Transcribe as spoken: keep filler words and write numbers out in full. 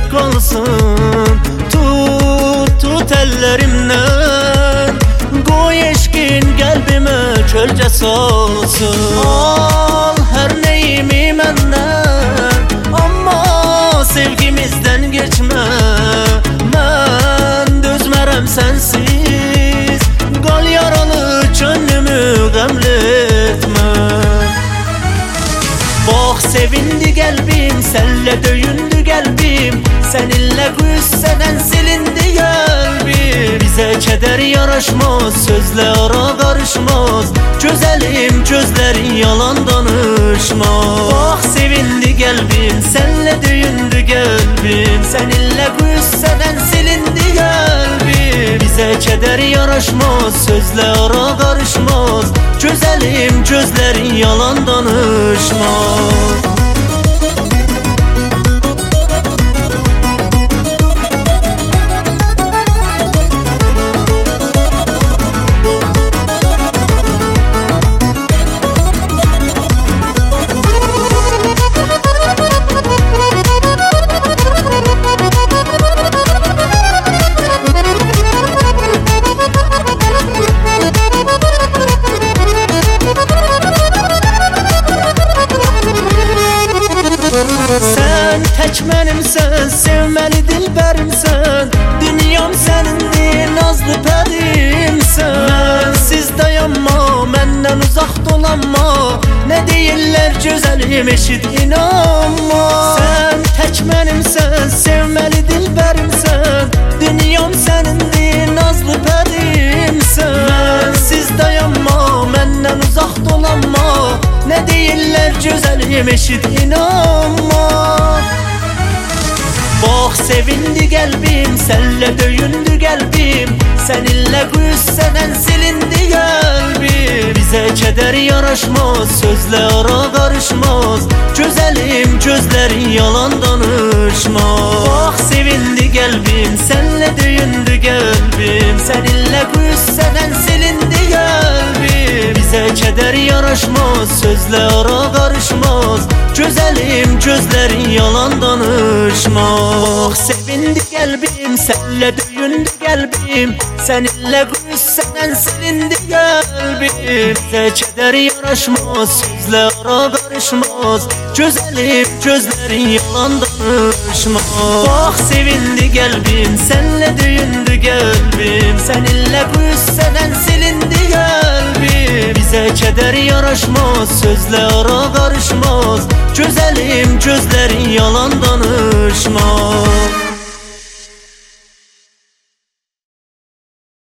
sevmek olsun. Tut tut ellerimden, koy eşkin kalbime çölce solsun. Al her neyimi menden, ama sevgimizden geçme. Ben dözmerem sensiz, kal yaralı gönlümü gamletme. Bak sevindi kalbim, senle döyündü kalbim, seninle küsseden silindi kalbim. Bize keder yaraşmaz, sözle ara karışmaz, güzelim gözlerin yalan danışmaz. Bak sevindi kalbim, senle döyündü kalbim, seninle küsseden silindi kalbim. Bize keder yaraşmaz, sözle ara karışmaz, güzelim gözlerin yalan danışmaz. Sen tek benimsen, sevmeli dilberimsen, dünyam senindir, nazlı pedimsen. Bensiz dayanma, menden uzak dolanma, ne değiller güzelim eşit inanma. Sen tek benimsen, sevmeli dilberimsen, dünyam senindir, nazlı pedimsen. Bensiz dayanma, menden uzak dolanma, ne değiller güzelim eşit inanma. Bak sevindi kalbim, senle döyündü kalbim, seninle küsseden silindi kalbim. Bize keder yaraşmaz, sözle ara karışmaz, güzelim gözlerin yalan danışmaz. Bak sevindi kalbim, senle döyündü kalbim, seninle küsseden silindi kalbim. Bize keder yaraşmaz, sözle ara karışmaz, güzelim gözlerin yalan danışmaz. Bak sevindi kalbim, senle döyündü kalbim, seninle küsseden silindi kalbim. Bize keder yaraşmaz, sözle ara karışmaz, güzelim gözlerin yalan danışmaz. Bak sevindi kalbim, senle döyündü kalbim, seninle küsseden silindi kalbim. Bize keder yaraşmaz, sözle ara karışmaz, güzelim gözlerin yalan danışmaz.